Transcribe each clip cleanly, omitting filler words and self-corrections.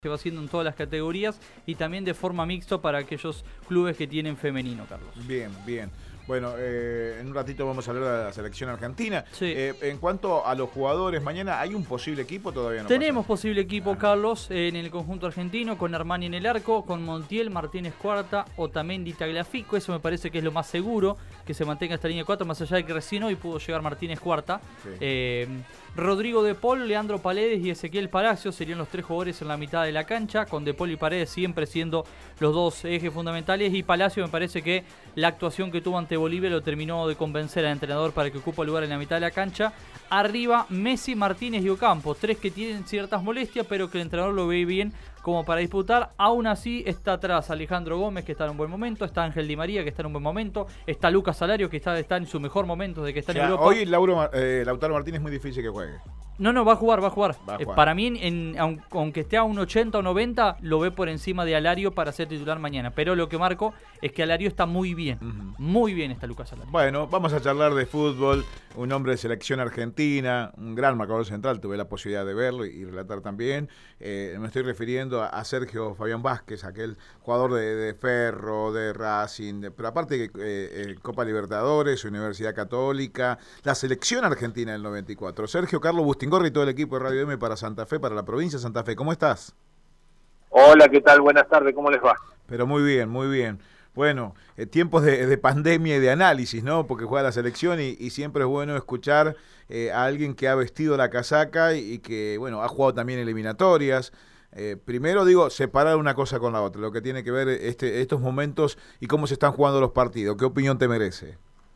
se va haciendo en todas las categorías y también de forma mixta para aquellos clubes que tienen femenino, Carlos. Bien, bien. Bueno, en un ratito vamos a hablar de la selección argentina. Sí. En cuanto a los jugadores, mañana hay un posible equipo, todavía no Tenemos pasa. posible equipo, Carlos, en el conjunto argentino, con Armani en el arco, con Montiel, Martínez Cuarta, Otamendi, Tagliafico. Eso me parece que es lo más seguro, que se mantenga esta línea de 4, más allá de que recién hoy pudo llegar Martínez Cuarta. Sí. Rodrigo De Paul, Leandro Paredes y Ezequiel Palacios serían los tres jugadores en la mitad de la cancha, con De Paul y Paredes siempre siendo los dos ejes fundamentales. Y Palacios, me parece que la actuación que tuvo ante Bolivia lo terminó de convencer al entrenador para que ocupe el lugar en la mitad de la cancha. Arriba, Messi, Martínez y Ocampo, tres que tienen ciertas molestias, pero que el entrenador lo ve bien como para disputar. Aún así está atrás Alejandro Gómez, que está en un buen momento, está Ángel Di María, que está en un buen momento, está Lucas Salario, que está en su mejor momento de que está en Europa. Hoy Lautaro Martínez es muy difícil que juegue. No, va a jugar. Va a jugar. Para mí, aunque esté a un 80 o 90, lo ve por encima de Alario para ser titular mañana. Pero lo que marco es que Alario está muy bien. Muy bien está Lucas Alario. Bueno, vamos a charlar de fútbol. Un hombre de selección argentina, un gran marcador central. Tuve la posibilidad de verlo y relatar también. Me estoy refiriendo a Sergio Fabián Vázquez, aquel jugador de Ferro, de Racing, pero aparte Copa Libertadores, Universidad Católica, la selección argentina del 94. Sergio, Carlos Bustingorri y todo el equipo de Radio M para Santa Fe, para la provincia de Santa Fe. ¿Cómo estás? Hola, ¿qué tal? Buenas tardes, ¿cómo les va? Pero muy bien, muy bien. Bueno, tiempos de pandemia y de análisis, ¿no? Porque juega la selección y siempre es bueno escuchar a alguien que ha vestido la casaca y que, bueno, ha jugado también eliminatorias. Primero digo, separar una cosa con la otra, lo que tiene que ver estos momentos y cómo se están jugando los partidos. ¿Qué opinión te merece?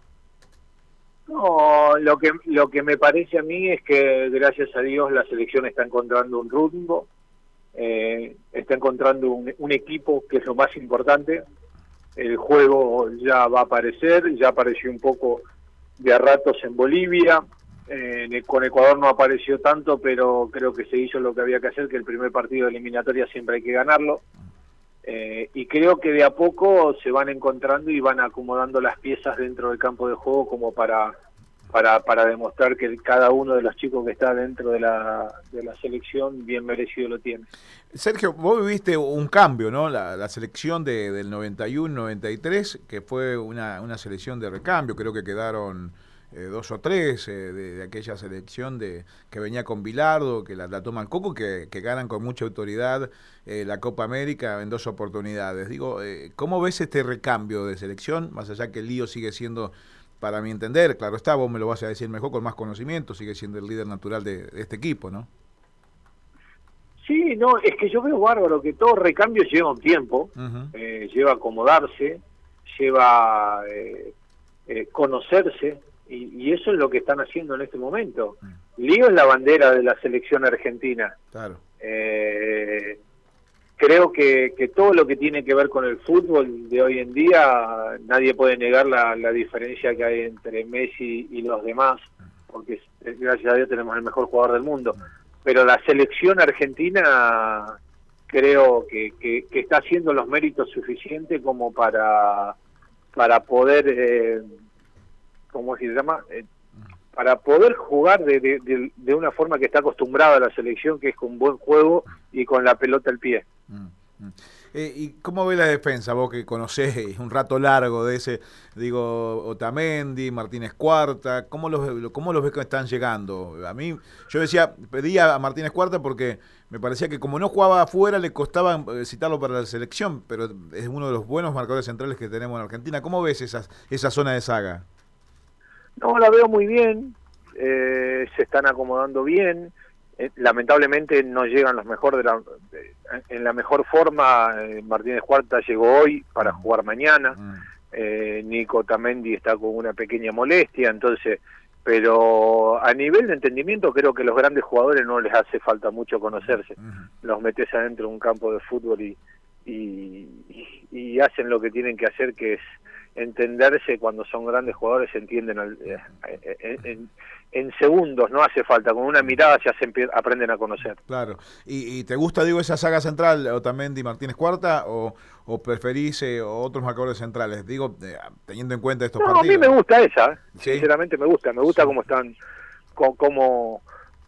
No, lo que me parece a mí es que gracias a Dios la selección está encontrando un rumbo, está encontrando un equipo que es lo más importante. El juego ya va a aparecer, ya apareció un poco de a ratos en Bolivia, con Ecuador no apareció tanto, pero creo que se hizo lo que había que hacer, que el primer partido de eliminatoria siempre hay que ganarlo. Y creo que de a poco se van encontrando y van acomodando las piezas dentro del campo de juego como para demostrar que cada uno de los chicos que está dentro de la selección bien merecido lo tiene. Sergio, vos viviste un cambio, ¿no? La selección del 91-93, que fue una selección de recambio, creo que quedaron 2 o 3 de aquella selección que venía con Bilardo, que la toma el Coco, que ganan con mucha autoridad la Copa América en 2 oportunidades. Digo, ¿cómo ves este recambio de selección? Más allá que el lío sigue siendo, para mi entender, claro está, vos me lo vas a decir mejor, con más conocimiento, sigue siendo el líder natural de este equipo, ¿no? Sí, no, es que yo veo bárbaro que todo recambio lleva un tiempo, lleva acomodarse, lleva conocerse, y eso es lo que están haciendo en este momento. Lío es la bandera de la selección argentina. Claro. Creo que todo lo que tiene que ver con el fútbol de hoy en día, nadie puede negar la diferencia que hay entre Messi y los demás, porque gracias a Dios tenemos el mejor jugador del mundo. Pero la selección argentina creo que está haciendo los méritos suficientes como para poder, ¿cómo se llama? Para poder jugar de una forma que está acostumbrada a la selección, que es con buen juego y con la pelota al pie. ¿Y cómo ves la defensa? Vos que conocés un rato largo de ese, digo, Otamendi, Martínez Cuarta, ¿cómo los ves que están llegando? A mí, yo pedía a Martínez Cuarta porque me parecía que como no jugaba afuera le costaba citarlo para la selección, pero es uno de los buenos marcadores centrales que tenemos en Argentina. ¿Cómo ves esa zona de saga? No, la veo muy bien, se están acomodando bien. Lamentablemente no llegan los mejores en la mejor forma. Martínez Cuarta llegó hoy para jugar mañana. Nico Otamendi está con una pequeña molestia, entonces, pero a nivel de entendimiento creo que los grandes jugadores no les hace falta mucho conocerse. Los metes adentro de un campo de fútbol y hacen lo que tienen que hacer, que es entenderse. Cuando son grandes jugadores se entienden en segundos, no hace falta, con una mirada aprenden a conocer. Claro. ¿Y te gusta, digo, esa saga central, Otamendi y Martínez Cuarta, o preferís otros marcadores centrales? Digo, teniendo en cuenta estos partidos. A mí me gusta esa, ¿Sí? Sinceramente me gusta cómo están, cómo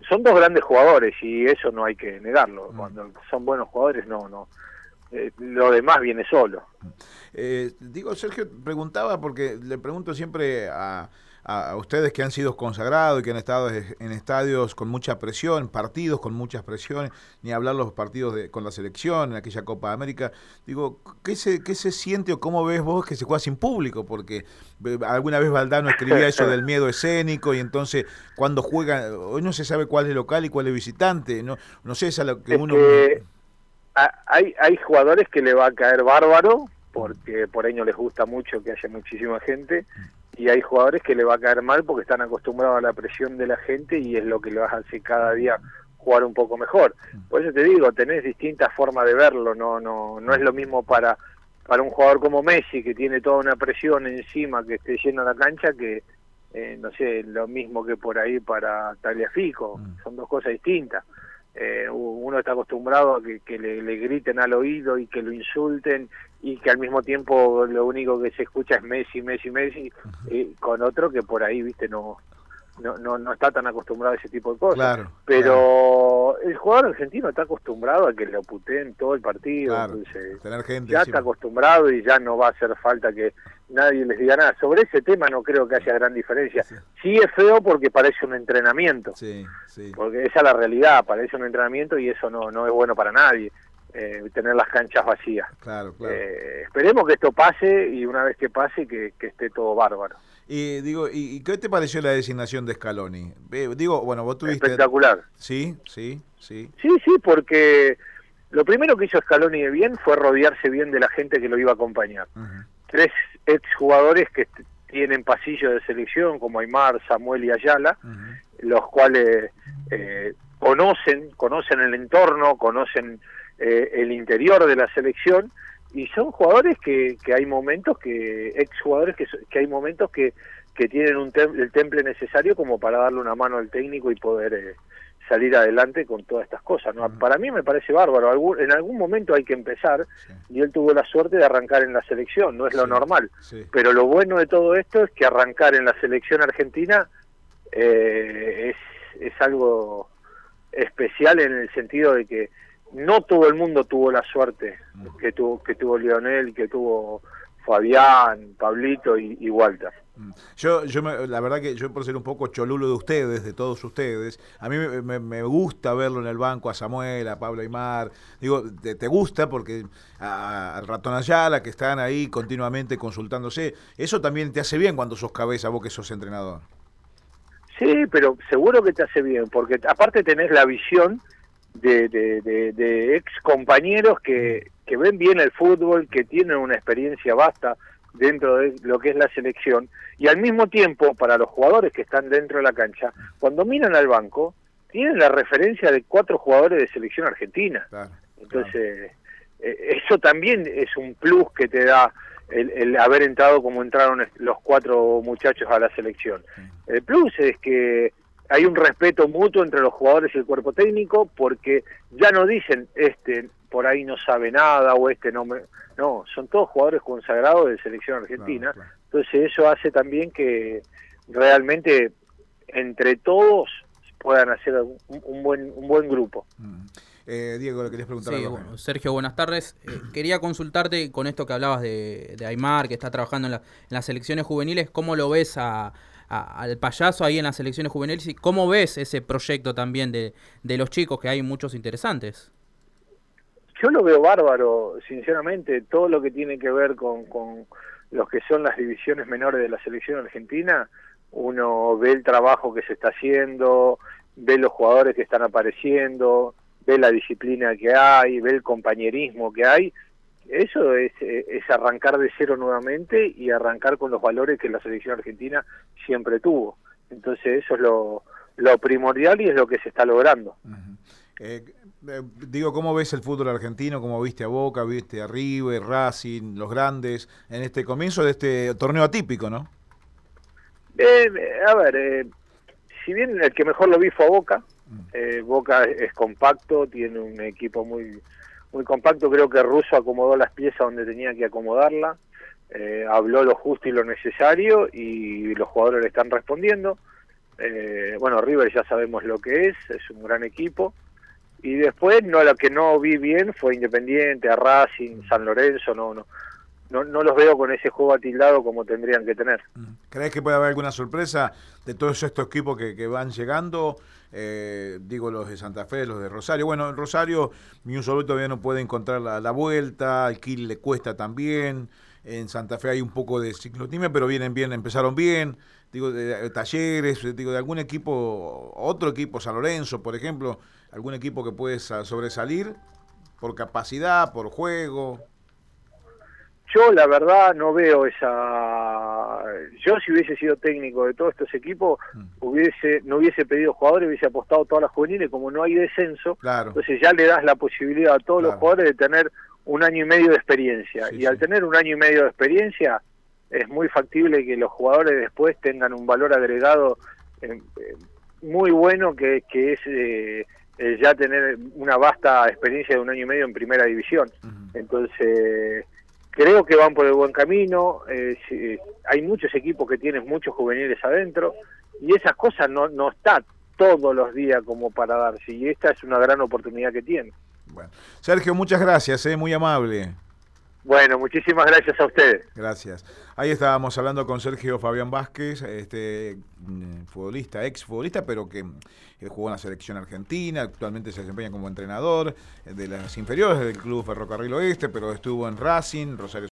son dos grandes jugadores y eso no hay que negarlo. Cuando son buenos jugadores, no. Lo demás viene solo. Sergio, preguntaba, porque le pregunto siempre a ustedes que han sido consagrados y que han estado en estadios con mucha presión, partidos con muchas presiones, ni hablar los partidos con la selección, en aquella Copa de América. Digo, ¿qué se siente o cómo ves vos que se juega sin público? Porque alguna vez Valdano escribía eso del miedo escénico y entonces cuando juegan, hoy no se sabe cuál es local y cuál es visitante. No sé, es a lo que uno... Hay jugadores que le va a caer bárbaro, porque por ahí no les gusta mucho que haya muchísima gente, y hay jugadores que le va a caer mal porque están acostumbrados a la presión de la gente y es lo que le vas a hacer cada día jugar un poco mejor. Por eso te digo, tenés distintas formas de verlo, no es lo mismo para un jugador como Messi, que tiene toda una presión encima, que esté lleno la cancha, que no sé, lo mismo que por ahí para Tagliafico. Son dos cosas distintas. Uno está acostumbrado a que le griten al oído y que lo insulten y que al mismo tiempo lo único que se escucha es Messi, con otro que por ahí, viste, no está tan acostumbrado a ese tipo de cosas. Claro, pero el jugador argentino está acostumbrado a que lo puteen todo el partido, claro, entonces tener gente ya encima. está acostumbrado y ya no va a hacer falta que nadie les diga nada. Sobre ese tema no creo que haya gran diferencia. Sí es feo porque parece un entrenamiento, porque esa es la realidad, parece un entrenamiento y eso no es bueno para nadie. Tener las canchas vacías. Claro. Esperemos que esto pase y una vez que pase que esté todo bárbaro. ¿Y qué te pareció la designación de Scaloni? Bueno, vos tuviste... Espectacular. Sí, porque lo primero que hizo Scaloni de bien fue rodearse bien de la gente que lo iba a acompañar. 3 exjugadores que tienen pasillo de selección, como Aimar, Samuel y Ayala, los cuales conocen el entorno, conocen el interior de la selección, y son jugadores que hay momentos exjugadores que hay momentos que tienen el temple necesario como para darle una mano al técnico y poder salir adelante con todas estas cosas, ¿no? Para mí me parece bárbaro. En algún momento hay que empezar, y él tuvo la suerte de arrancar en la selección, no es lo normal, pero lo bueno de todo esto es que arrancar en la selección argentina es algo especial, en el sentido de que no todo el mundo tuvo la suerte que tuvo Lionel, que tuvo Fabián, Pablito y Walter. La verdad que yo, por ser un poco cholulo de ustedes, de todos ustedes, a mí me gusta verlo en el banco a Samuel, a Pablo Aimar. Digo, te gusta porque al Ratón Ayala, que están ahí continuamente consultándose, eso también te hace bien cuando sos cabeza, vos que sos entrenador. Sí, pero seguro que te hace bien, porque aparte tenés la visión de ex compañeros que ven bien el fútbol, que tienen una experiencia vasta dentro de lo que es la selección, y al mismo tiempo para los jugadores que están dentro de la cancha, cuando miran al banco tienen la referencia de 4 jugadores de selección argentina. Entonces eso también es un plus que te da el haber entrado como entraron los 4 muchachos a la selección. El plus es que hay un respeto mutuo entre los jugadores y el cuerpo técnico, porque ya no dicen por ahí no sabe nada o no, son todos jugadores consagrados de selección argentina. Claro. Entonces eso hace también que realmente entre todos puedan hacer un buen grupo. Diego, ¿le querías preguntar algo? Bueno, Sergio, buenas tardes. Quería consultarte con esto que hablabas de Aimar, que está trabajando en las selecciones juveniles. ¿Cómo lo ves al Payaso ahí en las selecciones juveniles? ¿Y cómo ves ese proyecto también de los chicos, que hay muchos interesantes? Yo lo veo bárbaro, sinceramente. Todo lo que tiene que ver con los que son las divisiones menores de la selección argentina, uno ve el trabajo que se está haciendo, ve los jugadores que están apareciendo, ve la disciplina que hay, ve el compañerismo que hay. Eso es arrancar de cero nuevamente y arrancar con los valores que la selección argentina siempre tuvo. Entonces eso es lo primordial y es lo que se está logrando. Digo, ¿cómo ves el fútbol argentino? ¿Cómo viste a Boca, viste a River, Racing, los grandes, en este comienzo de este torneo atípico, ¿no? Si bien el que mejor lo vi fue a Boca, Boca es compacto, tiene un equipo muy compacto. Creo que Russo acomodó las piezas donde tenía que acomodarla, habló lo justo y lo necesario y los jugadores le están respondiendo. Bueno, River ya sabemos lo que es un gran equipo. Y después lo que no vi bien fue Independiente, a Racing, San Lorenzo, no los veo con ese juego atildado como tendrían que tener. ¿Crees que puede haber alguna sorpresa de todos estos equipos que van llegando? Digo, los de Santa Fe, los de Rosario. Bueno, en Rosario Miusoló todavía no puede encontrar la vuelta, al Kiel le cuesta también. En Santa Fe hay un poco de ciclotimia, pero vienen bien, empezaron bien. Digo, de Talleres, digo, de algún equipo, otro equipo, San Lorenzo, por ejemplo, algún equipo que puede sobresalir por capacidad, por juego. Yo la verdad no veo esa. Yo si hubiese sido técnico de todos estos equipos, no hubiese pedido jugadores, hubiese apostado todas las juveniles, como no hay descenso, claro. Entonces ya le das la posibilidad a todos los jugadores de tener 1 año y medio de experiencia. Sí, y al tener 1 año y medio de experiencia, es muy factible que los jugadores después tengan un valor agregado muy bueno, que es ya tener una vasta experiencia de 1 año y medio en primera división. Entonces creo que van por el buen camino. Hay muchos equipos que tienen muchos juveniles adentro y esas cosas no está todos los días como para darse, y esta es una gran oportunidad que tiene. Bueno, Sergio, muchas gracias, muy amable. Bueno, muchísimas gracias a ustedes. Gracias. Ahí estábamos hablando con Sergio Fabián Vázquez, futbolista, exfutbolista, pero que jugó en la selección argentina, actualmente se desempeña como entrenador de las inferiores del Club Ferrocarril Oeste, pero estuvo en Racing, Rosario